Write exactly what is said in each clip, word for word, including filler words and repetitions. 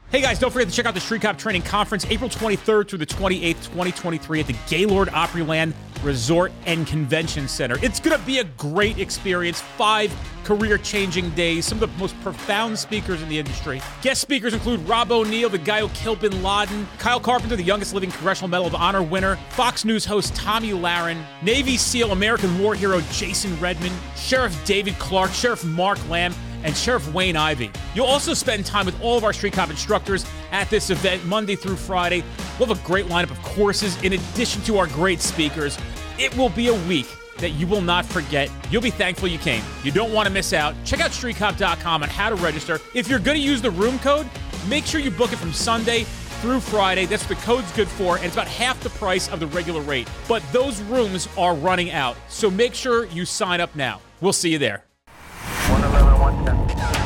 Hey guys, don't forget to check out the Street Cop Training Conference April twenty-third through the twenty-eighth, twenty twenty-three at the Gaylord Opryland Resort and Convention Center. It's going to be a great experience. Five career-changing days, some of the most profound speakers in the industry. Guest speakers include Rob O'Neill, the guy who killed Bin Laden, Kyle Carpenter, the youngest living Congressional Medal of Honor winner, Fox News host Tommy Lahren, Navy SEAL American war hero Jason Redman, Sheriff David Clark, Sheriff Mark Lamb, and Sheriff Wayne Ivey. You'll also spend time with all of our Street Cop instructors at this event Monday through Friday. We'll have a great lineup of courses in addition to our great speakers. It will be a week that you will not forget. You'll be thankful you came. You don't want to miss out. Check out street cop dot com on how to register. If you're going to use the room code, make sure you book it from Sunday through Friday. That's what the code's good for, and it's about half the price of the regular rate. But those rooms are running out, so make sure you sign up now. We'll see you there. one eleven, one ten.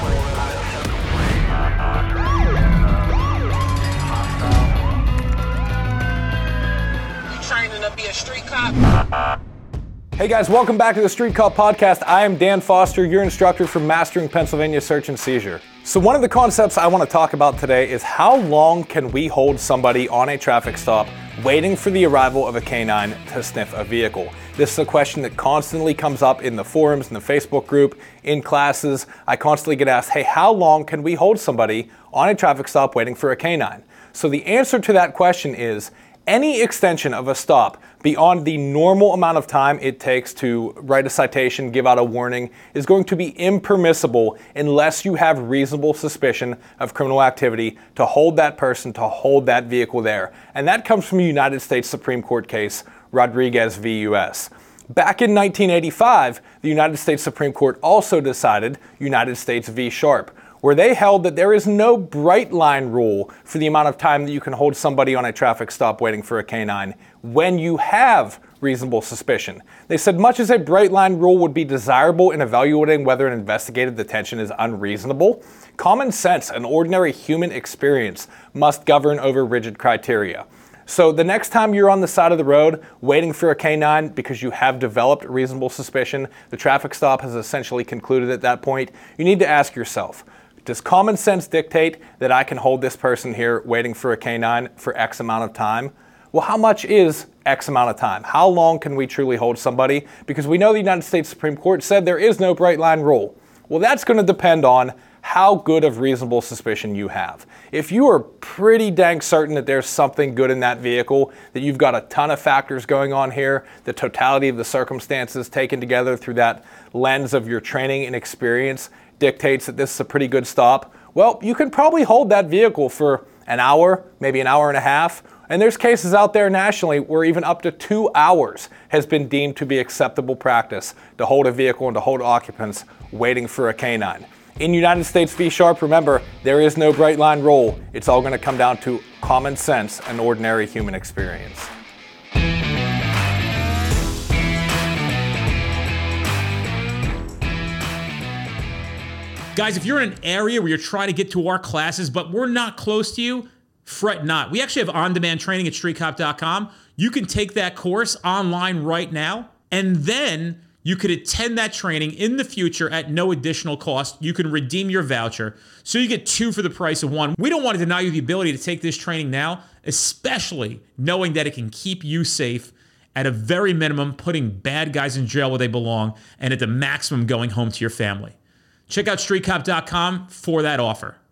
You training to be a street cop? Hey guys, welcome back to the Street Cop Podcast. I am Dan Foster, your instructor for Mastering Pennsylvania Search and Seizure. So one of the concepts I want to talk about today is how long can we hold somebody on a traffic stop waiting for the arrival of a canine to sniff a vehicle? This is a question that constantly comes up in the forums, in the Facebook group, in classes. I constantly get asked, hey, how long can we hold somebody on a traffic stop waiting for a canine? So the answer to that question is any extension of a stop beyond the normal amount of time it takes to write a citation, give out a warning, is going to be impermissible unless you have reasonable suspicion of criminal activity to hold that person, to hold that vehicle there. And that comes from a United States Supreme Court case, Rodriguez v. U S Back in nineteen eighty-five, the United States Supreme Court also decided United States v. Sharp, where they held that there is no bright line rule for the amount of time that you can hold somebody on a traffic stop waiting for a canine when you have reasonable suspicion. They said much as a bright line rule would be desirable in evaluating whether an investigative detention is unreasonable, common sense and ordinary human experience must govern over rigid criteria. So the next time you're on the side of the road waiting for a canine because you have developed reasonable suspicion, the traffic stop has essentially concluded at that point, you need to ask yourself, does common sense dictate that I can hold this person here waiting for a canine for X amount of time? Well, how much is X amount of time? How long can we truly hold somebody? Because we know the United States Supreme Court said there is no bright line rule. Well, that's going to depend on how good of reasonable suspicion you have. If you are pretty dang certain that there's something good in that vehicle, that you've got a ton of factors going on here, the totality of the circumstances taken together through that lens of your training and experience dictates that this is a pretty good stop, well, you can probably hold that vehicle for an hour, maybe an hour and a half. And there's cases out there nationally where even up to two hours has been deemed to be acceptable practice to hold a vehicle and to hold occupants waiting for a canine. In United States v. Sharp, remember, there is no bright line rule. It's all going to come down to common sense and ordinary human experience. Guys, if you're in an area where you're trying to get to our classes, but we're not close to you, fret not. We actually have on-demand training at street cop dot com. You can take that course online right now, and then you could attend that training in the future at no additional cost. You can redeem your voucher, so you get two for the price of one. We don't want to deny you the ability to take this training now, especially knowing that it can keep you safe, at a very minimum, putting bad guys in jail where they belong, and at the maximum, going home to your family. Check out street cop dot com for that offer.